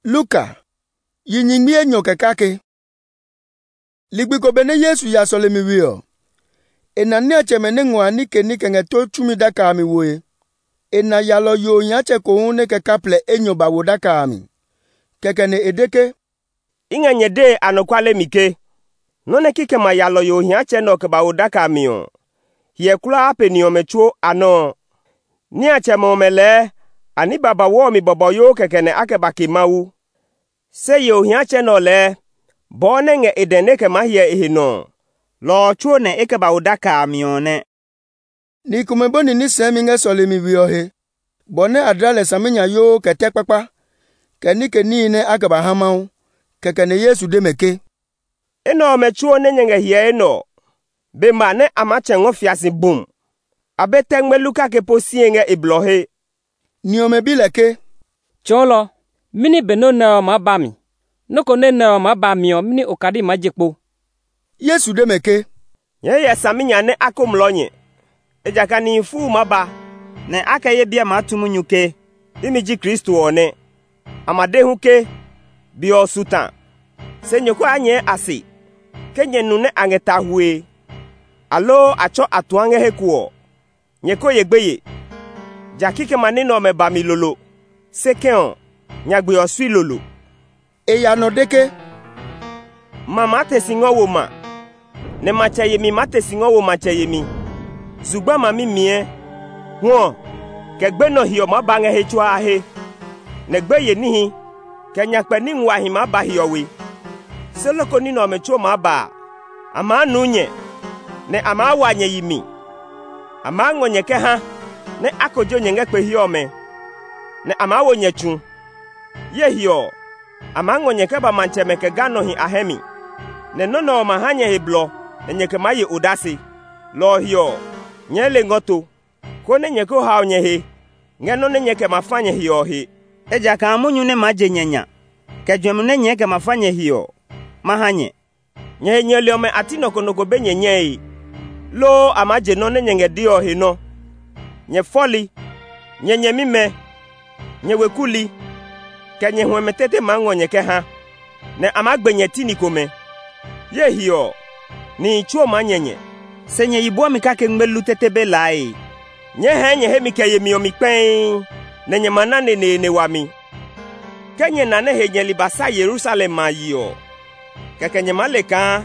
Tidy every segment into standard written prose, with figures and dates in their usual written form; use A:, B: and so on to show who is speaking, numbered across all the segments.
A: Luka yinyimie nyokekake ligbiko bene Yesu ya solemiwio enania chemene ngwa nike ngeto chumi daka mi woe ena yalo yo nyache ko ne ke kaple enyo bawo daka mi kekene edeke
B: inganyede anokwale mike none kike ma yalo yo nyache no ke bawo daka mi o ye kula apeni omechuo ano ni ache mo mele ani baba wo mi bobo yo kekene ake bakimawu se yo nyache no le bone nge edene ke mahie ehino lo chuo ne eke ba udaka mione
A: ni kumeboni ni semi nge solemi wiohe bone adrale saminya yo kete papa kenike ni ne agaba hamau kekene Yesu demeke
B: eno me chuo ne nyenge hie eno be mane amache ngofiasi bum abete ngmeluka ke posienge iblohe
A: ni omebileke
C: cholo mini benona mabami noko nena mabamio mini okadi majekpo
A: Yesu demeke
B: ye saminya ne akomlonye ejaka ni fu maba ne akaye bia matumunyuke imiji Kristo one amadehuke bio sutan senyoko anye asi kenye nune angetahue alo acho atuange hekuo nyeko yegbeye jakike manino mebami lolo sekeo nyagbe osui lolo
A: eya no deke
B: mama tesingo woma ne machayemi matesingo wo machayemi zugba mami mie ho kegbe no hio mabange hechwa ahe ne gbe ye nihi kenya pe ni nwa hi maba hiowe seloko ni no mecho maba ama nunye ne ama wanye yimi ama ngonye ke ha ne akojo nyenge pe hiome ne ama wonyechu ye hio ama ngonye ke ba mancheme ke gano hi ahemi ne nono mahanye heblo nyeke maye udasi lo hio nyele ngoto ko ne nyeko ha onye he ngeno ne nyeke mafanye hio he eja ka amunyu ne maje nyanya kejwem ne nyeke mafanye hio mahanye nyele ome atino konoko benyenye lo amaje no ne nyenge dio he no nye foli nyenye mime nyewekuli kenye hwemetete mango nyeke ha ne amagbenye tinikome ye hio ni chuo manyenye senye ibo mikake ngmelu tetebe lai nye he mikeye mi omikpen nenye manane ne wami kenye nane he nye libasa Yerusalem mayo kekenye maleka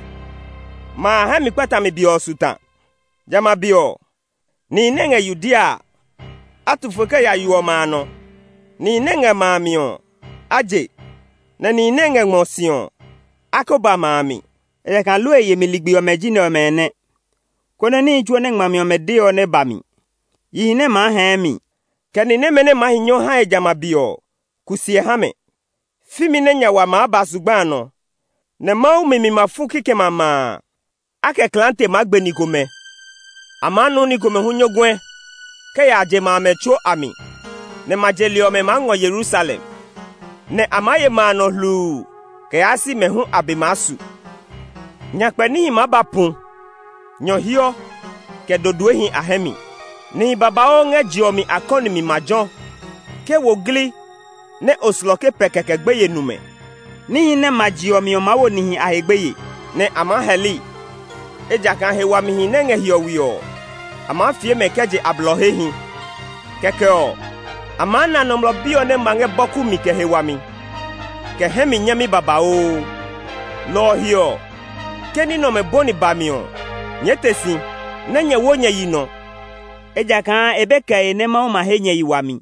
B: ma ha mikwata mi bio sutan jama bio ni nenge Yudia atufoke ya yuoma no ni nenge mamio aje na ni nenge ngosion akoba mami e kan lu eye miligbi omejine omene kone ni chuo ne ngmami omedio ne bami yi ne ma ha mi kani ne mene ma hinyo ha ejama bio kusie hame fimi ne nyawa ma basugbano ne mau mimi mafuki ke mama ake klante magbeni kome amanu ni kome hunyo gwen ke ya je ma mecho ami ne majeli ome mango Yerusalem ne amaye mano hlu ke asi mehu abimasu nyakpeni mabapun nyohio ke doduehi ahemi ni babao nge jiomi akoni mi majon ke wogli ne osloke pekeke gbeye nume ni ne majiomi omawo ni ahegbeye ne amaheli ejaka hewa mi ne nge hiowio ama fie mekeje ablohehi kekeo amana nomlo bio ne mange boku mi ke hewa mi ke hemi nyami babao lo hio keni no me boni bamio nyetesi nenye wonye yino ejaka ebeka ene ma ma henye yiwami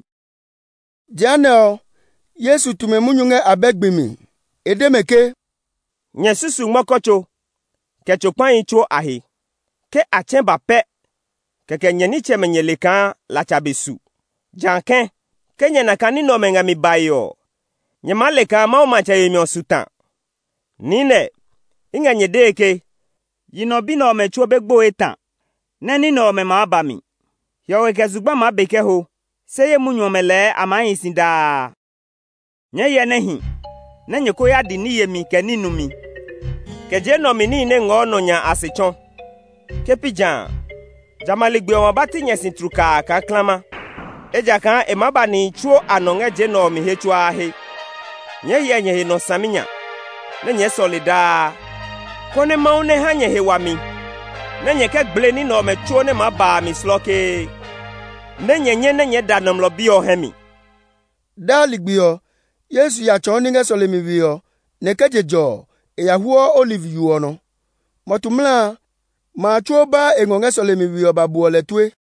A: Janel Yesu tumemunyunge abegbimi edemeke
B: nye susu mokocho kechopan icho ahi ke achemba pe keke nyeni chemenyeleka la chabesu janken kenye nakani no menga mi bayo nye maleka ma ma chayemi osutan nine inganye deke yino bino me chuobegbo etan neni no me ma abami yowe kezugba ma beke ho seye munyo mele amayin sinda nye ye nehi nenye ko ya di ni yemi keninu mi keje no mi ni ne ngono nya asechon kepijan jamaligbe won bati nyesin truka ka klama eja kan e mabani chuo anonge je no mi hechu ahe nye ye nye he no saminya ne nye solida kone mau ne ha nye he wami ne nye ke gble ni no me chuo ne ma ba mi sloke ne nye danom lo bio hemi
A: dali gbio Yesu ya choni nge solemi wio ne kejejo e ya huo olive yuono motumla ma chuo ba engonge solemi wio ba buole tue